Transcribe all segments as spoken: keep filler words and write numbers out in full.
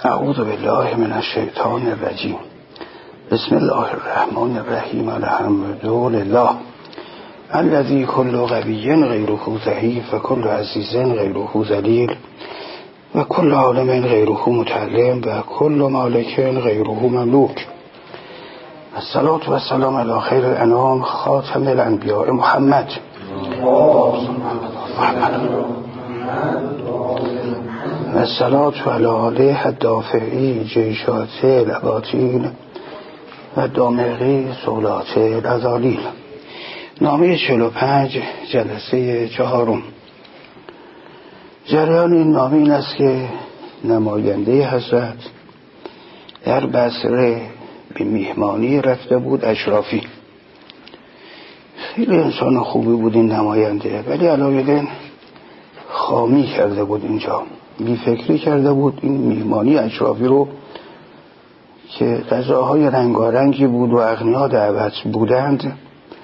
اعوذ بالله من الشیطان الرجیم. بسم الله الرحمن الرحیم. الحمد لله الذی کل قوی غیره ضعیف و کل عزیز غیره ذلیل و کل عالم غیره متعلم و کل مالک غیره مملوک. الصلاة و السلام علی خیر الانام خاتم الانبیاء محمد و الصلاة علی آله الدافعی جیشات الاباطیل و دامغی سولات الازالیل. نامه چهل و پنج جلسه چهارم. جریان این نامه این است که نماینده حضرت در بصره به میهمانی رفته بود اشرافی. خیلی انسان خوبی بود این نماینده، ولی علاوه خامی کرده بود اینجا، بیفکری کرده بود این میهمانی اشرافی رو که غذاهای رنگارنگی بود و اغنیا دعوت بودند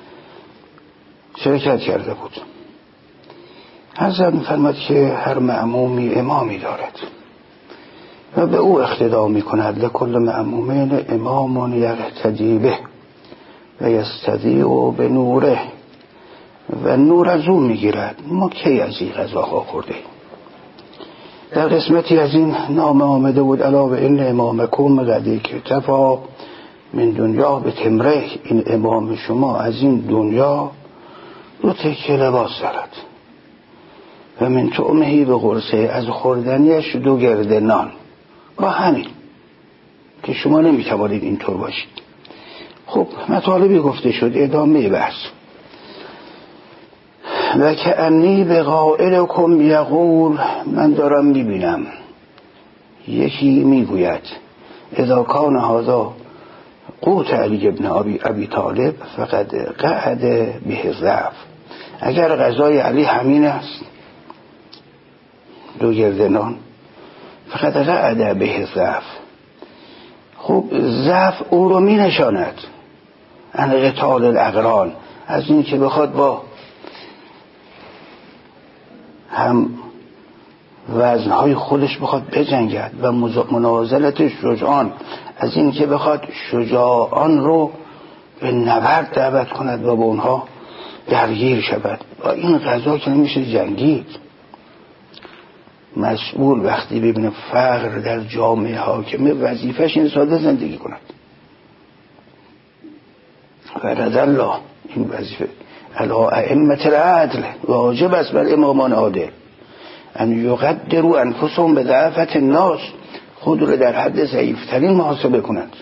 شرکت کرده بود. حضرت می‌فرماد که هر مأمومی امامی دارد و به او اقتدا می‌کند. لکل مأمومین امام یقتدی به و یستضیء به نوره و نور از او می‌گیرد. ما کی از این غذاها خوردیم؟ در قسمتی از این نامه آمده بود علاوه این امامکم قد اکتفی من دنیا به تمره. این امام شما از این دنیا دو تکه لباس دارد و من طعمهی به قرصه، از خوردنیش دو گرده نان. با همین که شما نمیتوانید اینطور باشید. خب مطالبی گفته شد، ادامه بحث. و که انی به قائلکم یقول، من دارم میبینم یکی میگوید اذا کان هذا قوت علی ابن ابی ابی طالب فقد قعد به ضعف. اگر غذای علی همین است، دو گرده نان، فقد قعد به ضعف. خب ضعف او رو می نشاند ان قتال الاقران، از این که بخواد با هم وزنهای خودش بخواد بجنگد و منازلت شجاعان، از این که بخواد شجاعان رو به نبرد دعوت کند و با اونها درگیر شود. با این غذا که نمیشه جنگید. مسئول وقتی ببینه فقر در جامعه حاکمه، وظیفش این ساده زندگی کند. و رضی الله، این وظیفه علی ائمه العدل، واجب است بر امامان عادل ان یقدروا انفسهم به ضعفة الناس، خود رو در حد ضعیفترین محاسبه کنند.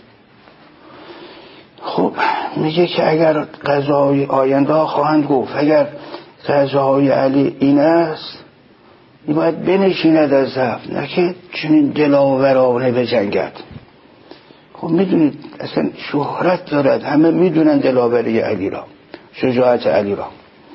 خب میگه که اگر غذای آینده خواهند گفت اگر غذای علی این است، این باید بنشیند از ضعف، نه که چنین دلاورانه بجنگد. خب میدونید اصلا شهرت دارد، همه میدونن دلاوری علی را، شجاعت علی را.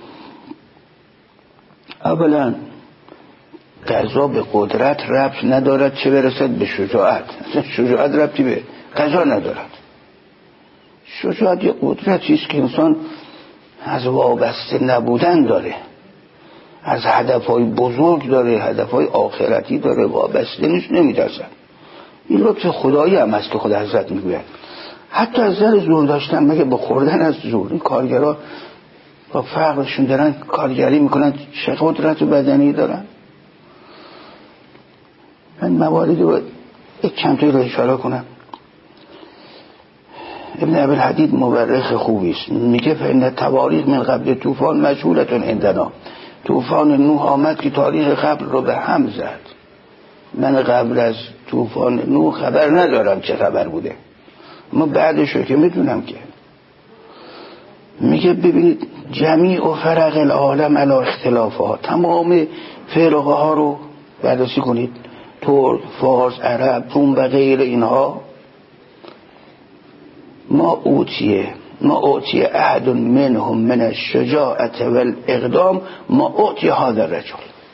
اولا غذا به قدرت ربط ندارد، چه برسد به شجاعت. اصلا شجاعت ربطی به غذا ندارد. شجاعت یه قدرتی است که انسان از وابسته نبودن داره، از هدفهای بزرگ داره، هدفهای آخرتی داره، وابسته نیست، نمیترسد. این لطف خدایی هم است که خدا حضرت میگوید حتی از نظر زور داشتن، مگه با خوردن از زور این کارگرها با فقرشون دارن کارگری میکنن، چه قدرت بدنی دارن؟ من مواردی رو یک چند تایی رو اشاره کنم. ابن ابوالحدید مورخ خوبی است، میگه فإن تواریخ من قبل طوفان مجهولتون عندنا. طوفان نوح آمد که تاریخ قبل رو به هم زد. من قبل از طوفان نوح خبر ندارم چه خبر بوده، ما بعدش رو که میدونم. که میگه ببینید جمیع و فرق العالم علی اختلافها، تمام فرقه ها رو بررسی کنید، ترک، فارس، عرب، روم و غیر اینها. ما اوتیه ما اوتیه احد منهم من الشجاعت والاقدام ما اوتیه هذا الرجل.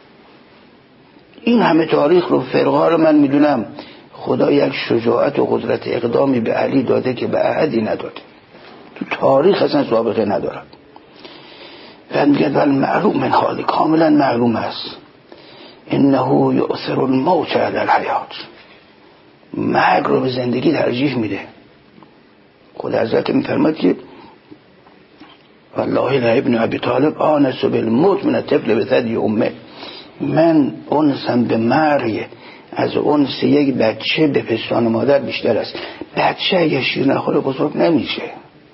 این همه تاریخ رو، فرقه ها رو من میدونم. خدا یک شجاعت و قدرت اقدامی به علی داده که به احدی نداده، تو تاریخ اصلا سابقه ندارد. و میگه ول معلوم من حالی، کاملا معلوم است انه یؤثر الموت علی الحیات. مرگ رو به زندگی ترجیح میده. خود حضرت میفرماد که والله لابن ابی طالب آنس بالموت من الطفل بثدی امه، من انسم به مرگ از انس یک بچه به پستان مادر بیشتر است. بچه اگر شیر نخوره بزرگ نمیشه.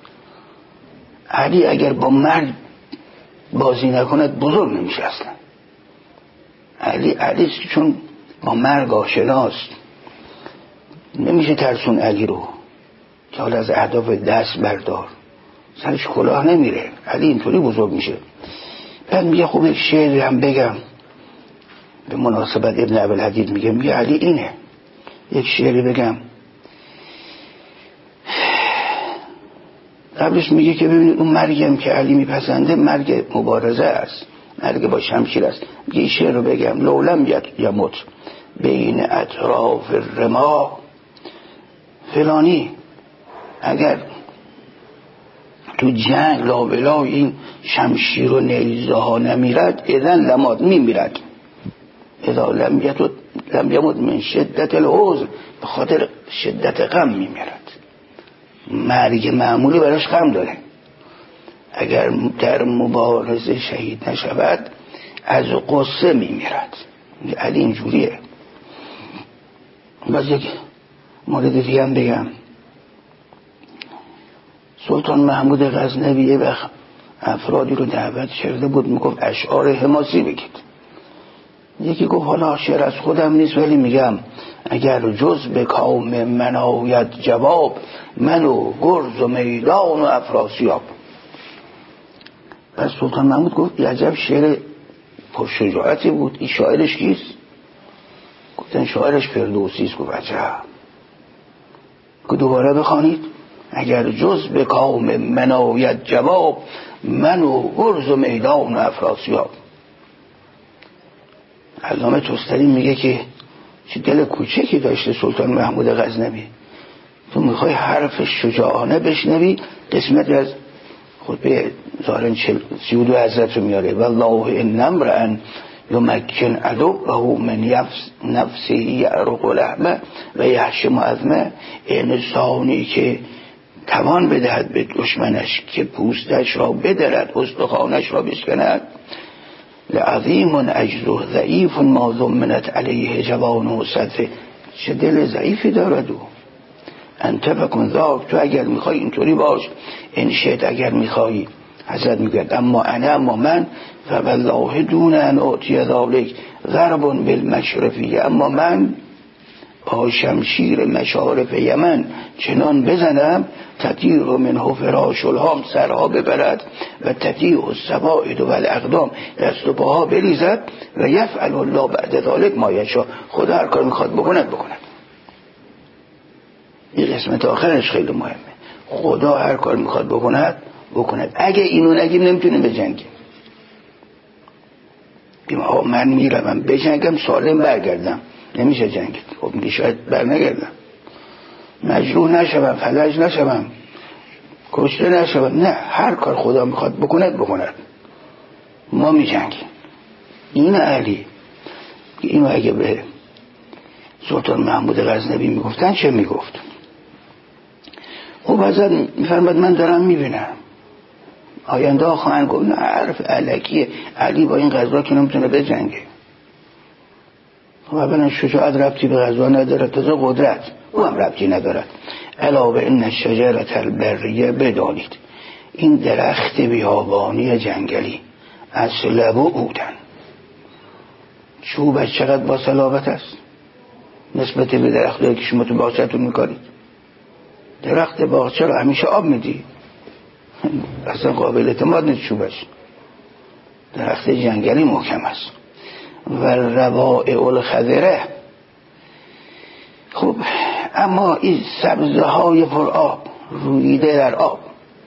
علی اگر با مرگ بازی نکند بزرگ نمیشه اصلا. علی علی چون با مرگ آشناست، نمیشه ترسون علی رو که حالا از اهداف دست بردار، سرش کلاه نمیره. علی اینطوری بزرگ میشه. بعد میگه خوب یک شعری هم بگم به مناسبت ابن ابوالحدید، میگه میگه علی اینه، یک شعری بگم. قبلش میگه که ببینید اون مرگی هم که علی میپسنده مرگ مبارزه است، مرگ با شمشیر است. میگه این شعر رو بگم لولم یموت بین اطراف الرما، فلانی اگر تو جنگ لابلا این شمشیر و نیزه ها نمیرد اذن لمات میمیرد. اذا لم یموت لم یموت من شدت الحزن، به خاطر شدت غم میمیرد. مرگ معمولی براش غم داره. اگر در مبارزه شهید نشود از قصه میمیرد. علی اینجوریه. باز یک مورد دیگه هم بگم. سلطان محمود غزنوی یه وقت افرادی رو دعوت کرده بود، میگفت اشعار حماسی بگید. یکی گفت حالا شعر از خودم نیست ولی میگم اگر جز به کام من آید جواب، من و گرز و میدان و افراسیاب. پس سلطان محمود گفت عجب شعر پرشجاعتی بود، این شاعرش کیست؟ گفتن شاعرش فردوسی است. گفت عجب. گفت دوباره بخوانید اگر جز به کام من آید جواب، من و گرز و میدان و افراسیاب. علامه توستری میگه که چه دل کوچکی داشته سلطان محمود غزنوی. تو میخوای حرف شجاعانه بشنوی، قسمتی از خطبه ظاهرا سی و دو حضرت رو میاره. والله ان امرا یمکن عدوه من نفسه یعرق لحمه و یحشم عظمه، انسانی که توان بدهد به دشمنش که پوستش را بدرد استخوانش را بشکند، لعظیم عجزه ضعیف ما ضمنت علیه جوانه و صدفه، چه دل ضعیفی دارد. او انت بکن ذاک، تو اگر میخوای اینطوری باش، این شد اگر میخوای. حضرت میگرد اما انا اما من فوالله دون ان اعطی ذالک ضرب بالمشرفی، اما من با شمشیر مشارف یمن چنان بزنم تطیر منه فراش الهام، سرها ببرد و تطیع السواعد و الاقدام، دست و پاها بریزد و یفعل الله بعد ذالک ما یشاء، خدا هر کار میخواد بکند بکند. این قسمت آخرش خیلی مهمه. خدا هر کار میخواد بکند بکند. اگه اینو نگیم نمیتونیم بجنگیم. بیم آقا من میروم بجنگم سالم برگردم، نمیشه جنگید. خب میگه شاید بر نگردم، مجروح نشوم، فلج نشوم، کشته نشوم. نه، هر کار خدا میخواد بکند بکند. ما میجنگیم. این علی اینو اگه به سلطان محمود غزنوی میگفتن چه میگفت؟ خب حضرت میفرماد من دارم میبینم آینده خواهند گفت نه حرف الکیه، علی با این غزوه که نمیتونه بجنگه. خب اولا شجاعت ربطی به غزوه نداره، تازه قدرت او هم ربطی نداره. علاوه این الشجرة البریه بدانید، این درخت بیابانی جنگلی اصله و عودن، چوبش چقدر با صلابت است نسبت به درختی که شما تو باغچه‌تون میکنید. درخت باغچه رو همیشه آب میدی، اصلا قابل اعتماد نیست چوبش. درخت جنگلی محکم است. و روائع الخضره، خب اما این سبزه های پر آب رویده در آب،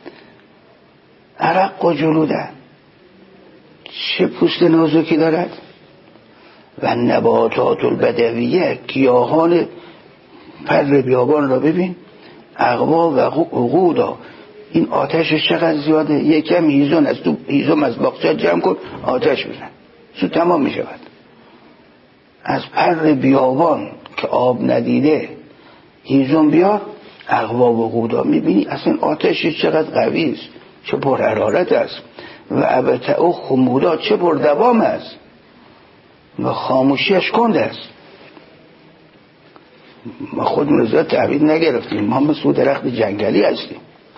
عرق و جلوده، چه پوست نازکی دارد. و نباتات البدویه، گیاهان پر بیابان را ببین، اقوا و عقودا، این آتشش چقدر زیاده. یکم هیزم از تو هیزم از باغچه جمع کن آتش بزن، سو تمام می شود. از پر بیابان که آب ندیده هیزم بیار اقوا و قودا. میبینی اصلا آتشش چقدر قوی است، چه پر حرارت است. و ابتعو خمودا چه پر دوام است و خاموشیش کند است. ما خودمون ازا تعبیر نگرفتیم، ما مثل درخت جنگلی هستیم.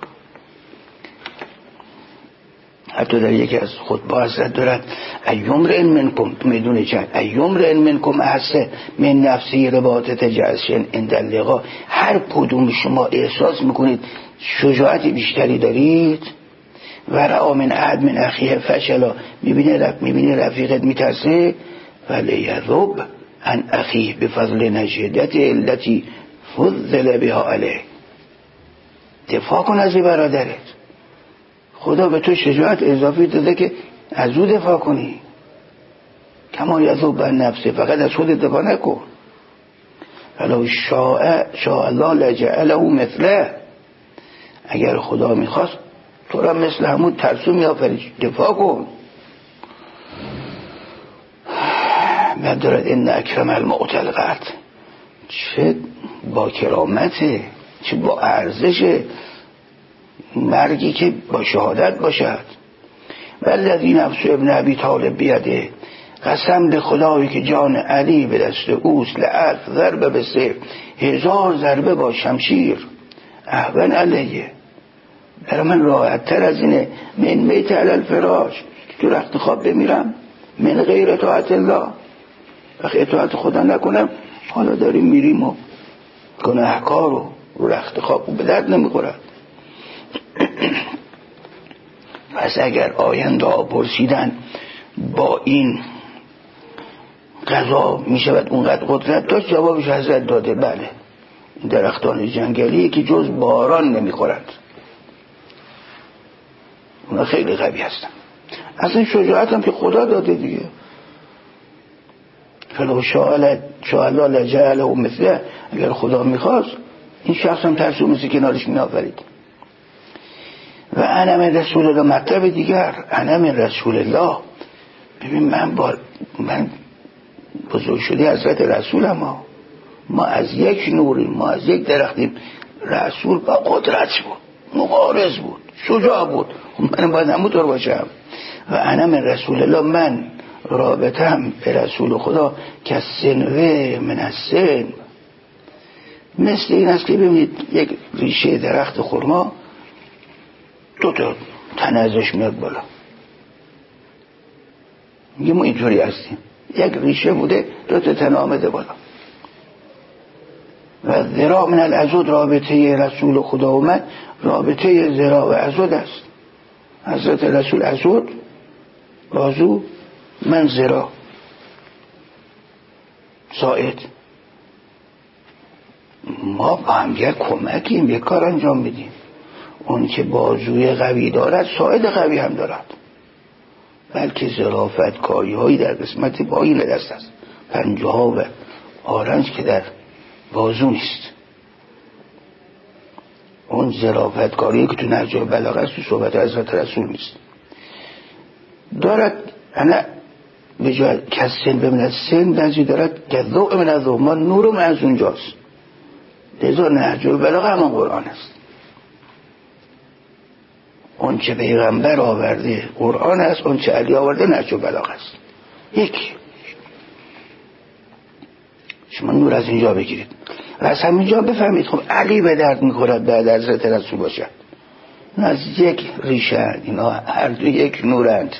حتی در یکی از خطبه حضرت دارد ایوم رئن منکم، میدونه چند ایوم رئن منکم احسه من نفسی رباطت جسشن اندلقا. هر کدوم شما احساس میکنید شجاعت بیشتری دارید و رأى من احد من اخیه فشلا، میبینه رف میبینه رفیقت میترسه ولیذب عن اخیه بفضل نجدت التي فضل بها علیه. دفاع کن از برادرت، خدا به تو شجاعت اضافی داده که از او دفاع کنی. کما یذب عن نفسه، فقط از خود دفاع نکن. ولو شاء شاء الله لجعله مثله، اگر خدا میخواست تو را مثل همون ترسو میآفرید. دفاع کن. بعد دارد ان اکرم الموت القتل، چه با کرامته، چه با ارزشه مرگی که با شهادت باشد. والذی نفس ابن ابی طالب بیده، قسم به خدایی که جان علی به دست اوست، لألف ضربه به سیف، هزار ضربه با شمشیر، اهون علیه، برای من راحت تر از اینه من میت علی الفراش، تو رخت خواب بمیرم من غیر اطاعت الله، وقتی اطاعت خدا نکنم حالا داریم میریم و گناهکار رو رو رخت خواب به درد نمیخورد. پس اگر آینده ها پرسیدن با این قضا میشود اونقدر قدرت داشت، جوابش حضرت داده بله، درختان جنگلی که جز باران نمیخورند، اونا خیلی قوی هستن. اصلا شجاعت هم که خدا داده دیگه. فلو شاء الله لجعله مثله، اگر خدا میخواست این شخص هم ترسو مثل کنارش میآفرید. و انا من رسول الله، مطلب دیگر انا من رسول الله. ببین من با من بزرگ شده حضرت رسولم، ما ما از یک نوریم، ما از یک درختیم. رسول با قدرت بود، مبارز بود، شجاع بود، من باید همونطور باشم. و انا من رسول الله، من رابطم به رسول خدا که سنوه من از سن، مثل این است که ببینید یک ریشه درخت خرما دو تا تنه ازش میاد بالا، میگه ما اینطوری هستیم، یک ریشه بوده دو تا تنه آمده بالا. و ذراع من العضد، رابطه رسول خدا و من رابطه ذراع و عضد است. حضرت رسول عضد بازو، من ذراع ساعد، ما با هم یک کمکیم، یک کار انجام میدیم. اون که بازوی قوی دارد ساعد قوی هم دارد، بلکه ظرافت کاری هایی در قسمت پایین دست است، پنجه ها و آرنج که در بازو نیست. اون ظرافت کاری که تو نهج البلاغه است، تو صحبت حضرت رسول نیست. دارد انا به جای کسن ببیند سن بعضی دارد که ذوق من از ذوق، ما نورم از اونجاست. لذا نهج البلاغه همان قرآن است. اون چه پیغمبر آورده قرآن است، اون چه علی آورده نهج البلاغه است. یک شما نور از اینجا بگیرید و از همینجا بفهمید خب علی به درد میخورد بعد از حضرت رسول باشد. این از یک ریشه، اینا هر دو یک نورند.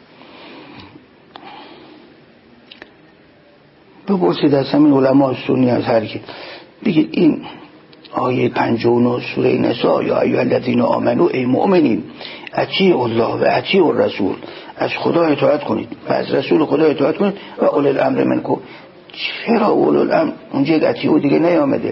بپرسید از همین علماء سنی از هر کی، بگید این آیه پنجاه و نه سوره نساء یا ایها الذین آمنوا، ای مؤمنین اطیعوا الله و اطیعوا الرسول، از خدا اطاعت کنید و از رسول خدا اطاعت کنید و اولی الامر منکم. چرا اولی الامر اونجا یک اطیعوا دیگه نیامده؟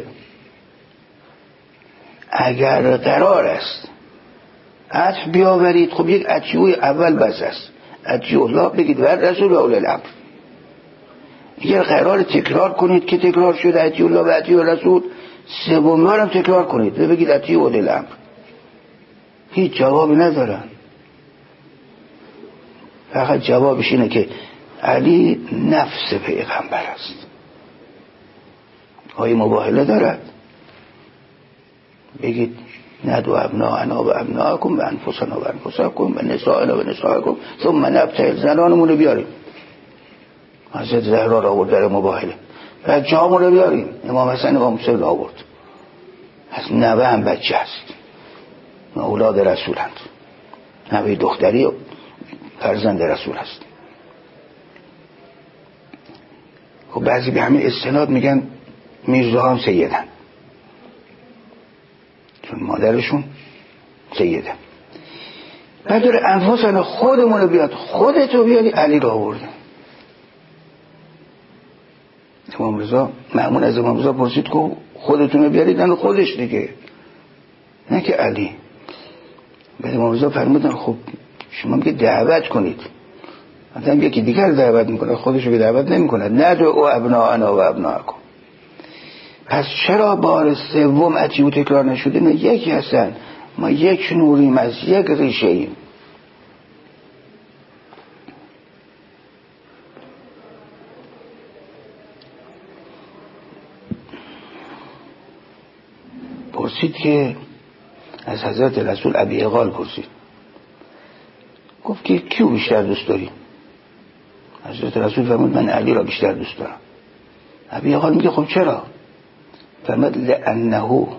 اگر قرار است عطف بیاورید، خب یک اطیعوا اول بس است، اطیعوا الله بگید و رسول و اولی الامر. اگر قرار تکرار کنید که تکرار شده اطیعوا الله و اطیعوا الرسول، سوم بار هم تکرار کنید و بگید اطیعوا اولی الامر. هیچ جوابی ندارن، فقط جوابش اینه که علی نفس پیغمبر است. آیه مباهله دارد، بگید ندو ابناءنا و ابناءکم و انفسنا و انفسکم و نساءنا و نساءکم ثم نبتهل، زنانمون رو بیاریم. حضرت زهرا را آورد در مباهله. بچه هامون رو بیاریم. امام حسن امام حسین را آورد. از نوه هم بچه هست، اولاد رسول هست، نوه دختری و فرزند رسول هست. خب بعضی به همین استناد میگن میرزا هم سیدن، چون مادرشون سیده. بعد داره انفاسنا خودمون رو بیاد، خودتو بیاری. علی رو آورده. امام رضا مأمون از امام رضا پرسید که خودتون رو بیارید، نه خودش دیگه، نه که علی. بعد امام رضا فرمودن خب شما میگه دعوت کنید، آدم یکی دیگر دعوت میکنه، خودش رو دعوت نمیکنه. ندعو ابناءنا و ابناءکم. پس چرا بار سوم اتیو تکرار نشده؟ نه یکی هستن، ما یک نوریم، از یک ریشه ایم. پرسید که از حضرت رسول ابی اقال پرسید، گفت که کیو بیشتر دوست داری؟ حضرت رسول فرمود من علی را بیشتر دوست دارم. ابی اقال میگه خب چرا؟ فرمود لانه،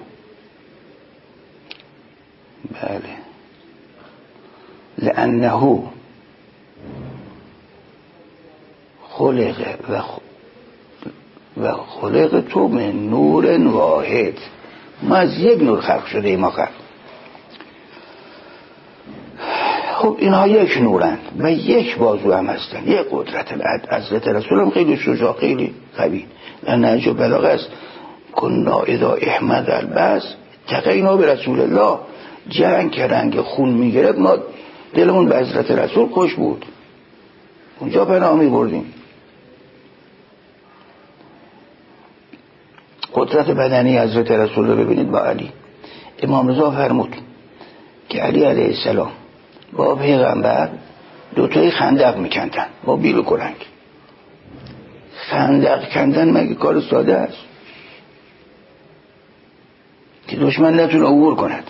بله، لانه خلق و و خلق تو من نور واحد. ما از یک نور خلق شده ایم آخر. خب اینها یک نورند و یک بازو هم هستن، یک قدرت. حضرت رسول هم خیلی شجاع، خیلی قوی. در نهج البلاغه است کنا اذا احمد البس تقینا به رسول الله. جنگ که رنگ خون میگرفت ما دلمون به حضرت رسول خوش بود، اونجا پناه میبردیم. قدرت بدنی حضرت رسول رو ببینید با علی. امام رضا فرمود که علی علیه السلام با پیغمبر دوتایی خندق میکندن با بیل و کرنگ. خندق کندن مگه کار ساده است که دشمن نتونه عبور کند؟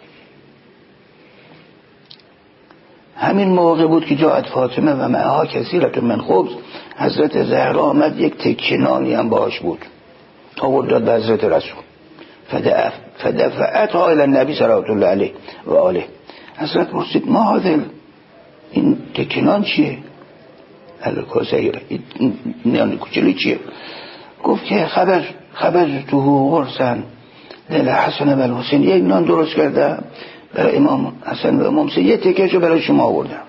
همین موقع بود که جاءت فاطمه و معها کثیرة من خبز. حضرت زهرا آمد، یک تکنانی هم باش بود، آورد داد به حضرت رسول. فدفع فدفعتها الى النبی صلوات الله علیه و آله. حضرت پرسید ما هذا، این تکنان چیه؟ الکاسیره، این نیان کوچلی چیه؟ گفت که خبر خبر تو غرسن دل حسن و الحسین، یک نان درست کرده برای امام حسن و امام حسین، یه تکهشو برای شما آوردم.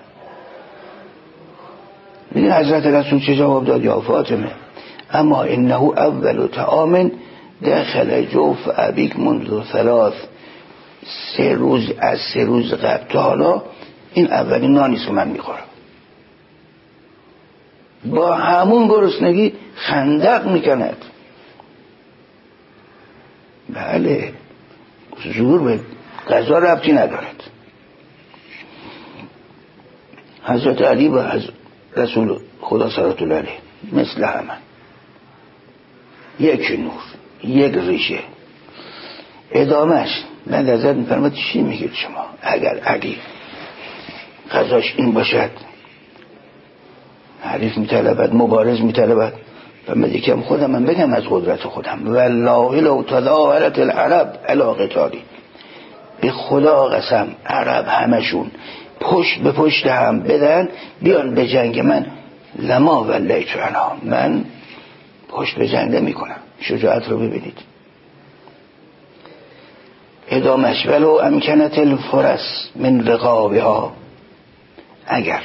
میدین حضرت رسول چه جواب داد؟ یا فاطمه اما انه اول طعام داخل جوف ابیک منذ ثلاث. سه روز از سه روز قبل تا حالا این اولین نانیست که من میخورم. با همون گرسنگی خندق میکند. بله، زور به غذا ربطی ندارد. حضرت علی و حضرت رسول خدا صلوات الله علیه مثل همه، یک نور، یک ریشه. ادامهش من ازت میفرماد چی میگید شما؟ اگر علی غذاش این باشد، حریف میطلبد، مبارز میطلبد، و من یکم خودم من بگم از قدرت خودم، والله لو تظاهرت العرب علی قتالی، به خدا قسم عرب همشون پشت به پشت هم بدن بیان به جنگ من، لما ولیت عنها، من پشت به جنگ نمی کنم. شجاعت رو ببینید. ادامش ولو امکنت الفرس من رقابها، اگر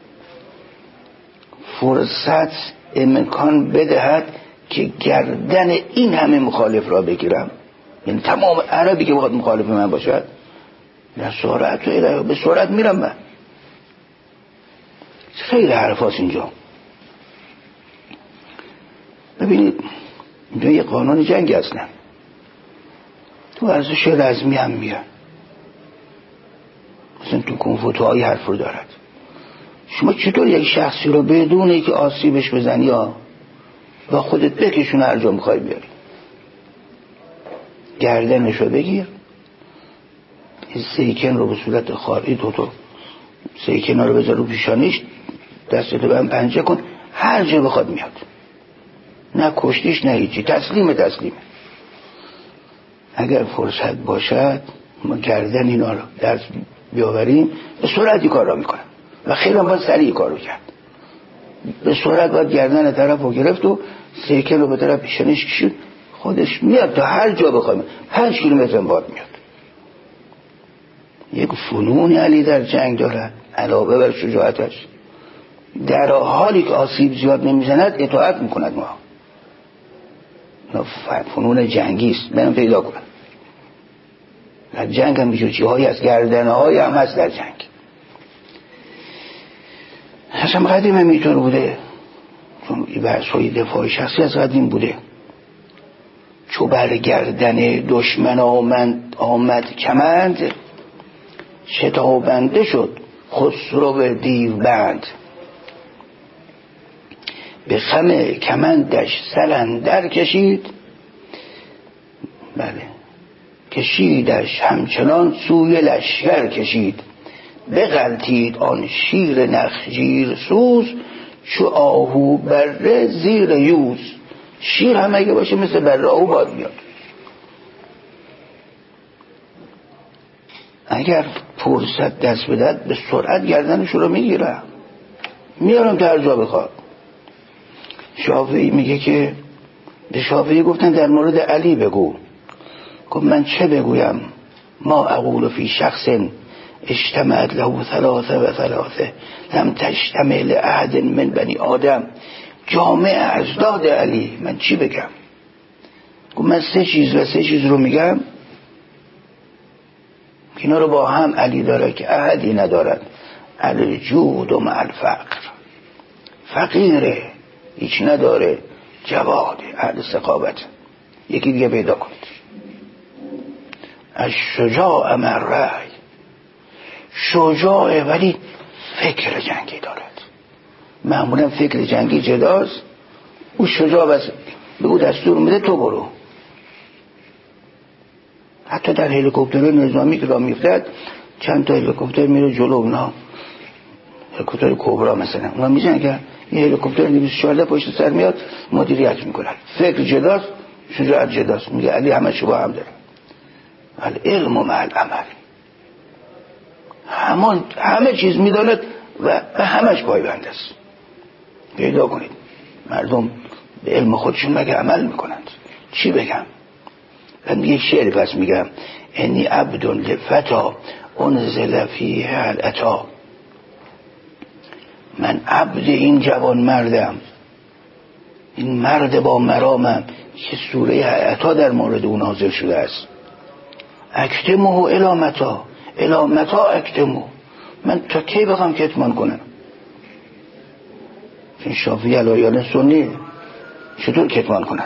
فرصت امکان بدهد که گردن این همه مخالف را بگیرم، یعنی تمام عربی که بخواد مخالف من باشد، نه سرعت و به سرعت میرم من. خیلی حرفاست اینجا. ببینید اینجا یه قانون جنگ هستن، تو ارزش رزمی هم میاد، مثلا تو کنفوتو های حرف رو دارد. شما چطور یک شخصی رو بدونه که آسیبش بزنی یا با خودت بکشونه هر جا میخوای بیاری، گردنش رو بگیر سیکن رو به صورت خاری دو تا سیکن رو بذار رو پیشانیش، دستتو به هم پنجه کن، هر جا بخواد میاد، نه کشتیش نه هیچی، تسلیم تسلیمه. اگر فرصت باشد ما گردن اینا رو درس بیاوریم، به سرعتی کار را میکنن و خیلی هم باید سریع کار رو کرد. به سرعت باید گردن طرف رو گرفت و سیکل رو به طرف پیشانیش کشید، خودش میاد تا هر جا بخوایم، پنج کیلومتر باد میاد. یک فنون علی در جنگ دارد علاوه بر شجاعتش، در حالی که آسیب زیاد نمیزند اطاعت میکند. ما فنون جنگی است، برم پیدا کنم. در جنگ هم بیشتر چیهایی از گردنه های هم هست در جنگ. اصلا قدیم هم اینطور بوده، چون بحث های دفاع شخصی از قدیم بوده. چو بر گردن دشمن آمد, آمد کمند، شتابنده شد خسرو دیو بند. به خم کمندش سلندر کشید، بله کشیدش همچنان سوی لشکر کشید. بغلتید آن شیر نخجیر سوز، چو آهو بره زیر یوز. شیر هم اگه باشه مثل بره آهو باد میاد. اگر فرصت دست بدد به سرعت گردنشو رو میگیرم، میارم تا هر جا بخواد. شافعی میگه که به شافعی گفتن در مورد علی بگو. گفت من چه بگویم؟ ما اقول فی شخص اجتمعت له ثلاثه و ثلاثه لم تجتمع لأحد من بنی آدم. جامع اجداد علی، من چی بگم؟ گفت من سه چیز و سه چیز رو میگم اینا رو با هم علی داره که احدی ندارد. الجود و مع الفقر، فقیره هیچ نداره، جواده اهل سخاوت. یکی دیگه پیدا کنید. الشجاع مع الرأی، شجاعه ولی فکر جنگی دارد. معمولا فکر جنگی جداست، او شجاع بس به او دستور میده تو برو. حتی در هلیکوپتر نظامی که راه میفتد چند تا هلیکوپتر میره جلو، اونا هلیکوپتر کبرا مثلا اونا میزنن که یه هلیکوپتر دویست و چهارده پشت سر میاد مدیریت میکنن. فکر جداست، شجاعت جداست. میگه علی همه شو با هم داره. العلم مع العمل، همان همه چیز میداند و به همش پایبند است. پیدا کنید مردم به علم خودشون مگه عمل میکنند؟ چی بگم؟ من یک شعر پس میگم: انی عبد لفتا انزل فیه العطا. من عبد این جوان مردم، این مرد با مرامم که سوره عطا در مورد اون نازل شده است. اکتمه الامتا، الامتا اکتمه، من تا کی بخوام کتمان کنم؟ چون شافعی علایان سنی چطور کتمان کنم؟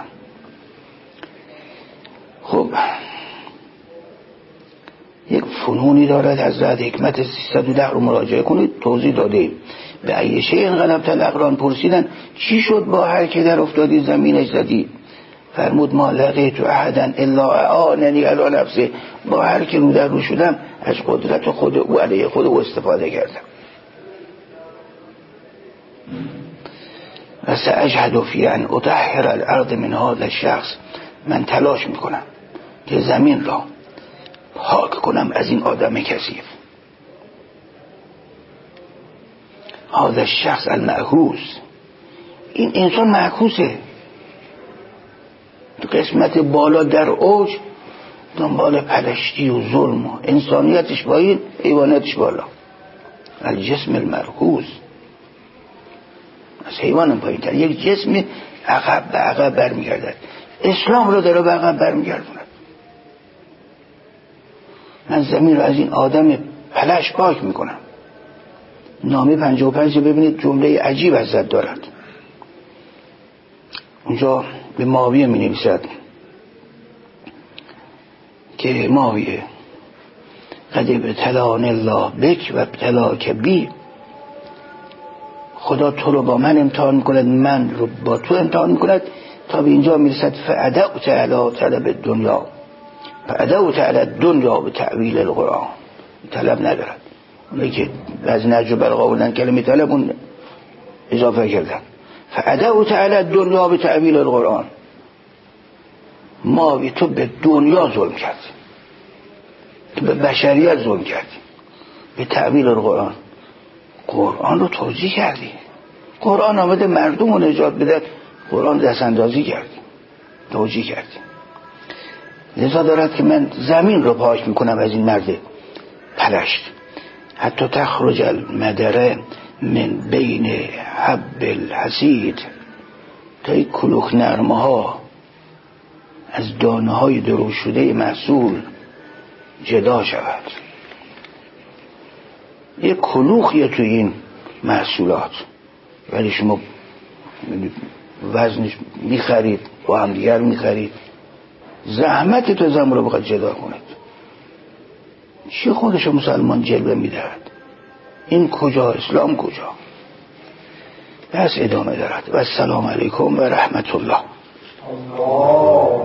خب یک فنونی دارد. حضرت حکمت سیصد و ده رو مراجعه کنید، توضیح داده. به ای شیء انقلبت الاقران، پرسیدن چی شد با هر که در افتادی زمینش زدی؟ فرمود ما لقیت احدا الا اعاننی علی نفسه، با هر که رو در رو شدم از قدرت خود او علیه خود او استفاده کردم. و سأجهد فی ان اطهر الارض من هذا الشخص، من تلاش میکنم که زمین را پاک کنم از این آدم کثیف. هذا الشخص المعکوس، این انسان معکوسه، تو قسمت بالا در اوج دنبال پلشتی و ظلم و انسانیتش پایین، حیوانیتش بالا. الجسم المرکوس، از حیوانم پایین تر. یک جسم عقب به عقب برمیگردد. اسلام رو داره به عقب برمیگردوند. من زمین رو از این آدم پلش پاک میکنم. نامه پنجاه و پنج ببینید جمله عجیب ازت دارد. اونجا به معاویه می نویسد که معاویه قد ابتلان الله بک و ابتلاک بی، خدا تو رو با من امتحان میکند، من رو با تو امتحان میکند، تا به اینجا میرسد فعدعت علی طلب الدنیا، فعدعت علی الدنیا به تعویل القرآن. طلب ندارد. اونایی که بعضی نجو بلغا بودن کلمه طلب اون اضافه کردن. فعدو تعالی دنیا به تعویل القرآن. ما بی تو به دنیا ظلم کردیم، تو به بشریت ظلم کردیم به تعویل القرآن. قرآن رو توجیه کردیم. قرآن آمده مردم رو نجات بده، قرآن دست اندازی کردیم، توجیه کردیم. لذا دارد که من زمین رو پاک میکنم از این مرد پلشت. حتی تخرج المدره من بین حب الحسید، تا این کلوخ نرمه ها از دانه های درو شده محصول جدا شود. یه کلوخیه تو این محصولات، ولی شما وزنش میخرید با هم دیگر میخرید، زحمت تو زم رو بخواد جدا کنید. چی خودش مسلمان جلوه میدهد؟ این کجا؟ اسلام کجا؟ بس ادامه دارد. و السلام علیکم و رحمت الله.